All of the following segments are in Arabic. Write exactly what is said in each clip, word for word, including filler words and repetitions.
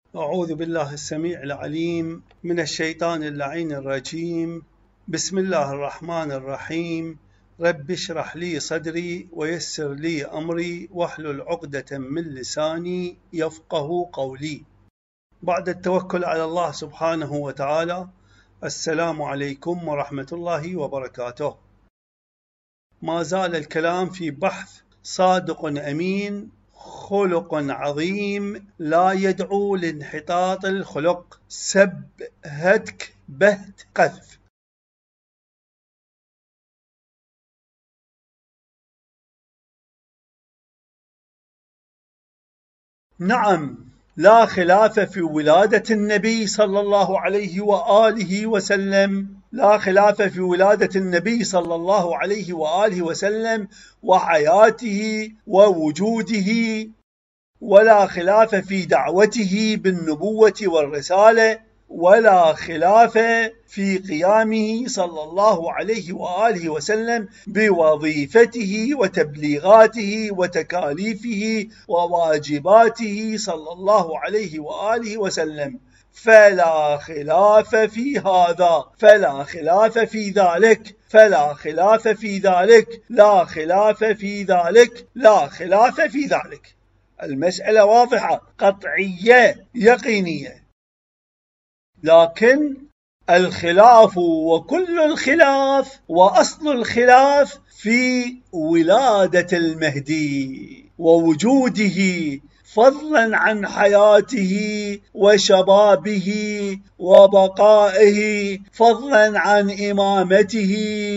أعوذ بالله السميع العليم من الشيطان اللعين الرجيم. بسم الله الرحمن الرحيم. رب اشرح لي صدري ويسر لي أمري واحلل عقدة من لساني يفقه قولي. بعد التوكل على الله سبحانه وتعالى، السلام عليكم ورحمة الله وبركاته. ما زال الكلام في بحث صادق أمين، خلق عظيم لا يدعو لانحطاط الخلق، سب هتك بهت قذف. نعم، لا خلاف في ولادة النبي صلى الله عليه وآله وسلم، لا خلاف في ولادة النبي صلى الله عليه وآله وسلم وحياته ووجوده، ولا خلاف في دعوته بالنبوة والرسالة، ولا خلاف في قيامه صلى الله عليه وآله وسلم بوظيفته وتبليغاته وتكاليفه وواجباته صلى الله عليه وآله وسلم. فلا خلاف في هذا، فلا خلاف في ذلك، فلا خلاف في ذلك، لا خلاف في ذلك، لا خلاف في ذلك. المسألة واضحة قطعية يقينية. لكن الخلاف وكل الخلاف وأصل الخلاف في ولادة المهدي ووجوده، فضلا عن حياته وشبابه وبقائه، فضلا عن إمامته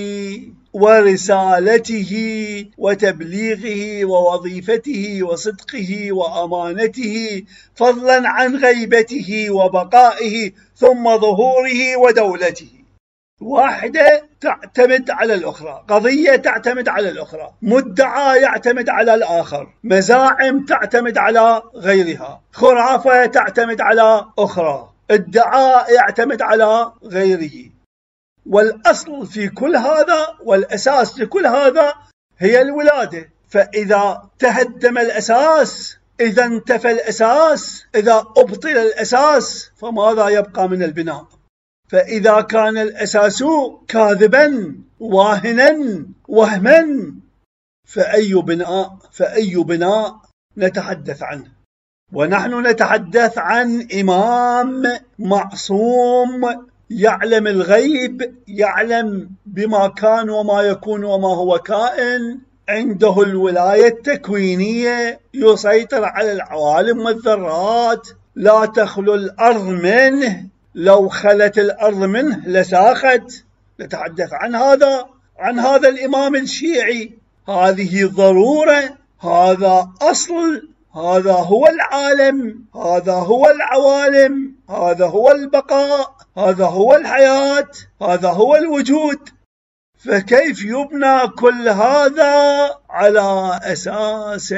ورسالته وتبليغه ووظيفته وصدقه وأمانته، فضلا عن غيبته وبقائه ثم ظهوره ودولته. واحدة تعتمد على الأخرى، قضية تعتمد على الأخرى، مدعى يعتمد على الآخر، مزاعم تعتمد على غيرها، خرافة تعتمد على أخرى، ادعاء يعتمد على غيره. والأصل في كل هذا والأساس لكل هذا هي الولادة. فإذا تهدم الأساس، إذا انتفى الأساس، إذا أبطل الأساس، فماذا يبقى من البناء؟ فإذا كان الأساس كاذبا واهنا وهما، فأي بناء فأي بناء نتحدث عنه؟ ونحن نتحدث عن إمام معصوم يعلم الغيب، يعلم بما كان وما يكون وما هو كائن، عنده الولاية التكوينية، يسيطر على العوالم والذرات، لا تخلو الأرض منه، لو خلت الأرض منه لساخت. نتحدث عن هذا عن هذا الإمام الشيعي. هذه ضرورة، هذا أصل، هذا هو العالم، هذا هو العوالم، هذا هو البقاء، هذا هو الحياة، هذا هو الوجود. فكيف يبنى كل هذا على أساس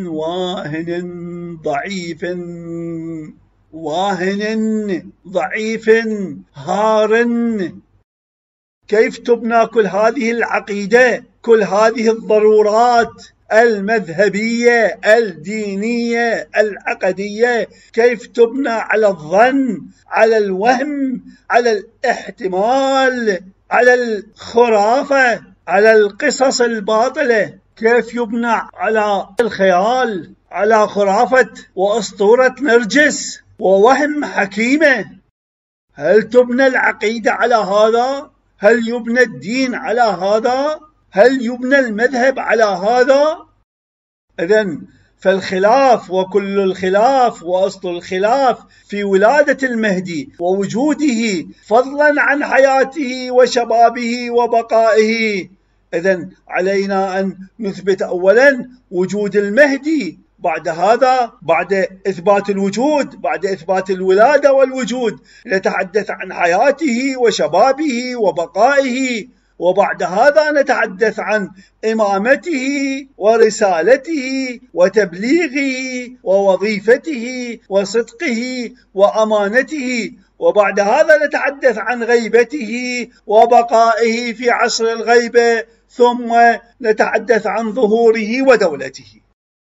واهن ضعيف، واهن ضعيف هار؟ كيف تبنى كل هذه العقيدة، كل هذه الضرورات المذهبية الدينية العقدية؟ كيف تبنى على الظن، على الوهم، على الاحتمال، على الخرافة، على القصص الباطلة؟ كيف يبنى على الخيال، على خرافة وأسطورة نرجس ووهم حكيمة؟ هل تبنى العقيدة على هذا؟ هل يبنى الدين على هذا؟ هل يبنى المذهب على هذا؟ إذن فالخلاف وكل الخلاف وأصل الخلاف في ولادة المهدي ووجوده، فضلا عن حياته وشبابه وبقائه. إذن علينا أن نثبت أولا وجود المهدي، بعد هذا بعد إثبات الوجود، بعد إثبات الولادة والوجود، نتحدث عن حياته وشبابه وبقائه، وبعد هذا نتحدث عن إمامته ورسالته وتبليغه ووظيفته وصدقه وأمانته، وبعد هذا نتحدث عن غيبته وبقائه في عصر الغيبة، ثم نتحدث عن ظهوره ودولته.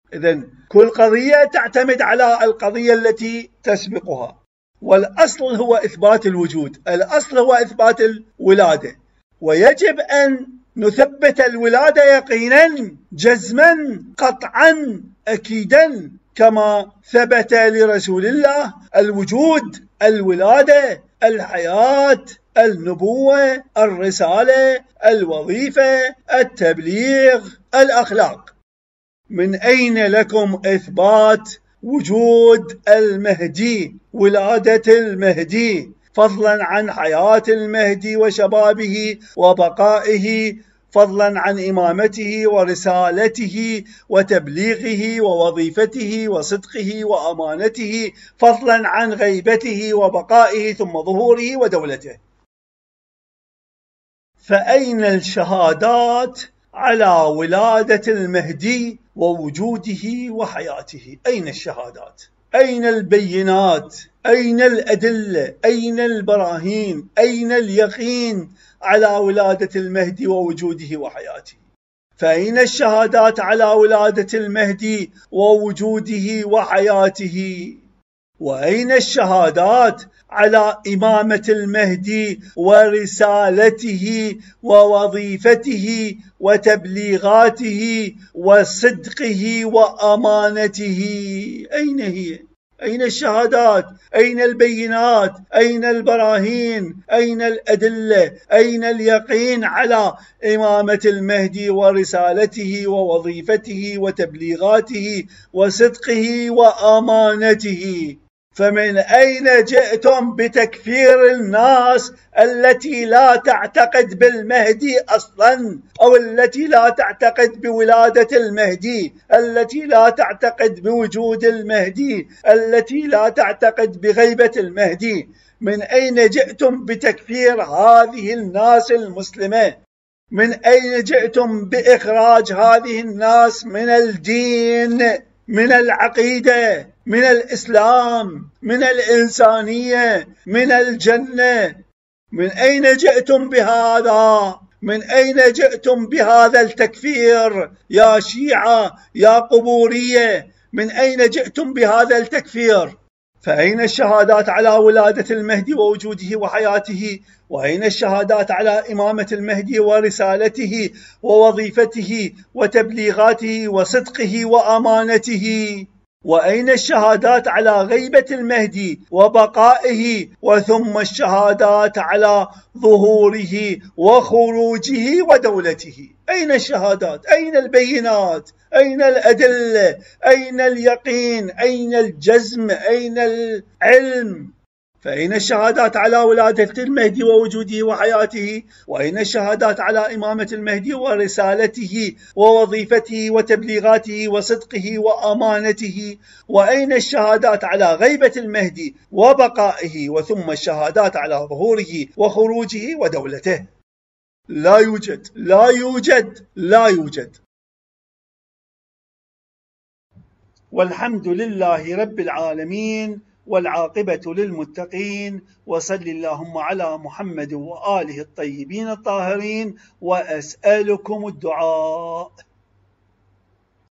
إذن كل قضية تعتمد على القضية التي تسبقها، والأصل هو إثبات الوجود، الأصل هو إثبات الولادة، ويجب أن نثبت الولادة يقينا جزما قطعا أكيدا كما ثبت لرسول الله الوجود، الولادة، الحياة، النبوة، الرسالة، الوظيفة، التبليغ، الأخلاق. من أين لكم إثبات وجود المهدي، ولادة المهدي، فضلا عن حياة المهدي وشبابه وبقائه، فضلا عن إمامته ورسالته وتبليغه ووظيفته وصدقه وأمانته، فضلا عن غيبته وبقائه ثم ظهوره ودولته؟ فأين الشهادات على ولادة المهدي ووجوده وحياته؟ أين الشهادات؟ أين البينات؟ أين الأدلة؟ أين البراهين؟ أين اليقين على ولادة المهدي ووجوده وحياته؟ فأين الشهادات على ولادة المهدي ووجوده وحياته؟ وأين الشهادات على إمامة المهدي ورسالته ووظيفته وتبليغاته وصدقه وأمانته؟ أين هي؟ أين الشهادات؟ أين البينات؟ أين البراهين؟ أين الأدلة؟ أين اليقين على إمامة المهدي ورسالته ووظيفته وتبليغاته وصدقه وأمانته؟ فمن أين جئتم بتكفير الناس التي لا تعتقد بالمهدي أصلا، أو التي لا تعتقد بولادة المهدي، التي لا تعتقد بوجود المهدي، التي لا تعتقد بغيبة المهدي؟ من أين جئتم بتكفير هذه الناس المسلمة؟ من أين جئتم بإخراج هذه الناس من الدين، من العقيدة، من الإسلام، من الإنسانية، من الجنة؟ من أين جئتم بهذا؟ من أين جئتم بهذا التكفير يا شيعة يا قبورية؟ من أين جئتم بهذا التكفير؟ فأين الشهادات على ولادة المهدي ووجوده وحياته؟ وأين الشهادات على إمامة المهدي ورسالته ووظيفته وتبليغاته وصدقه وأمانته؟ وأين الشهادات على غيبة المهدي وبقائه، وثم الشهادات على ظهوره وخروجه ودولته؟ أين الشهادات؟ أين البينات؟ أين الأدلة؟ أين اليقين؟ أين الجزم؟ أين العلم؟ فأين الشهادات على ولادة المهدي ووجوده وحياته؟ وأين الشهادات على إمامة المهدي ورسالته ووظيفته وتبليغاته وصدقه وأمانته؟ وأين الشهادات على غيبة المهدي وبقائه، وثم الشهادات على ظهوره وخروجه ودولته؟ لا يوجد، لا يوجد، لا يوجد. والحمد لله رب العالمين، والعاقبة للمتقين، وصل اللهم على محمد وآله الطيبين الطاهرين، وأسألكم الدعاء.